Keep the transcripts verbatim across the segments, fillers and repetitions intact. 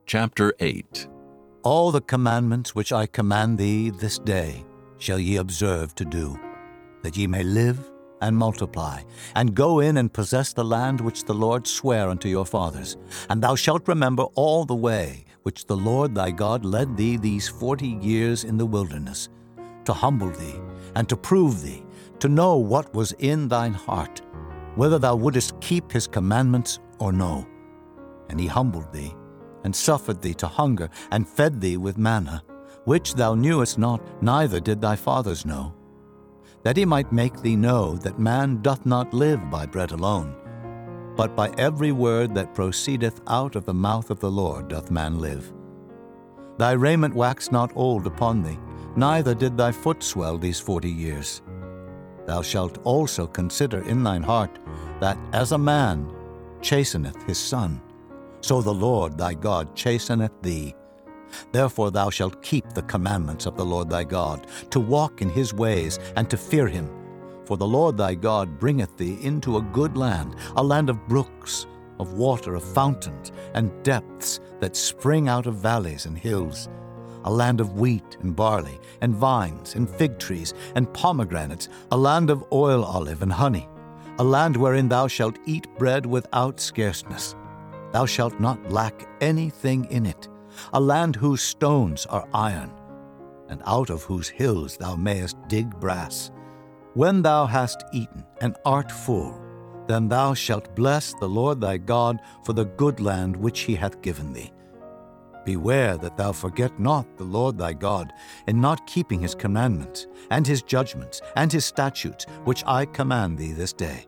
Chapter eight. All the commandments which I command thee this day shall ye observe to do, that ye may live and multiply, and go in and possess the land which the Lord sware unto your fathers. And thou shalt remember all the way which the Lord thy God led thee these forty years in the wilderness, to humble thee, and to prove thee, to know what was in thine heart, whether thou wouldest keep his commandments or no. And he humbled thee, and suffered thee to hunger, and fed thee with manna, which thou knewest not, neither did thy fathers know, that he might make thee know that man doth not live by bread alone, but by every word that proceedeth out of the mouth of the Lord doth man live. Thy raiment waxed not old upon thee, neither did thy foot swell these forty years. Thou shalt also consider in thine heart that as a man chasteneth his son, so the Lord thy God chasteneth thee. Therefore thou shalt keep the commandments of the Lord thy God, to walk in his ways, and to fear him. For the Lord thy God bringeth thee into a good land, a land of brooks, of water, of fountains, and depths that spring out of valleys and hills, a land of wheat and barley, and vines, and fig trees, and pomegranates, a land of oil olive and honey, a land wherein thou shalt eat bread without scarceness. Thou shalt not lack anything in it, a land whose stones are iron, and out of whose hills thou mayest dig brass. When thou hast eaten and art full, then thou shalt bless the Lord thy God for the good land which he hath given thee. Beware that thou forget not the Lord thy God in not keeping his commandments, and his judgments, and his statutes, which I command thee this day.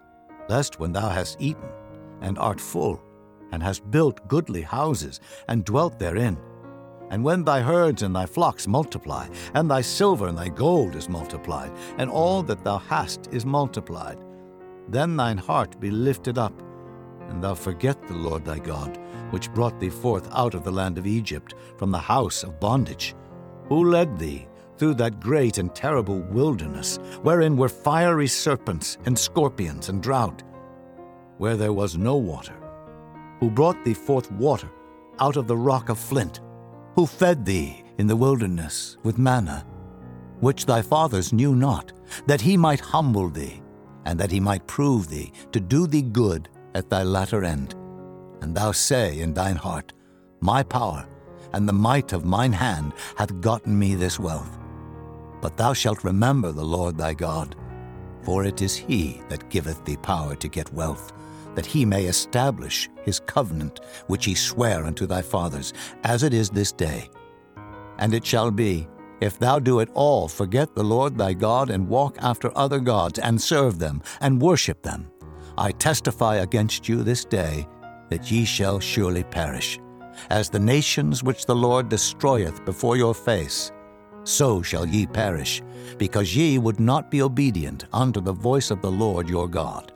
Lest when thou hast eaten and art full, and hast built goodly houses, and dwelt therein, and when thy herds and thy flocks multiply, and thy silver and thy gold is multiplied, and all that thou hast is multiplied, then thine heart be lifted up, and thou forget the Lord thy God, which brought thee forth out of the land of Egypt, from the house of bondage, who led thee through that great and terrible wilderness, wherein were fiery serpents and scorpions and drought, where there was no water, who brought thee forth water out of the rock of flint, who fed thee in the wilderness with manna, which thy fathers knew not, that he might humble thee, and that he might prove thee, to do thee good at thy latter end. And thou say in thine heart, My power and the might of mine hand hath gotten me this wealth. But thou shalt remember the Lord thy God, for it is he that giveth thee power to get wealth, that he may establish his covenant which he sware unto thy fathers, as it is this day. And it shall be, if thou do at all forget the Lord thy God, and walk after other gods, and serve them, and worship them, I testify against you this day that ye shall surely perish. As the nations which the Lord destroyeth before your face, so shall ye perish, because ye would not be obedient unto the voice of the Lord your God.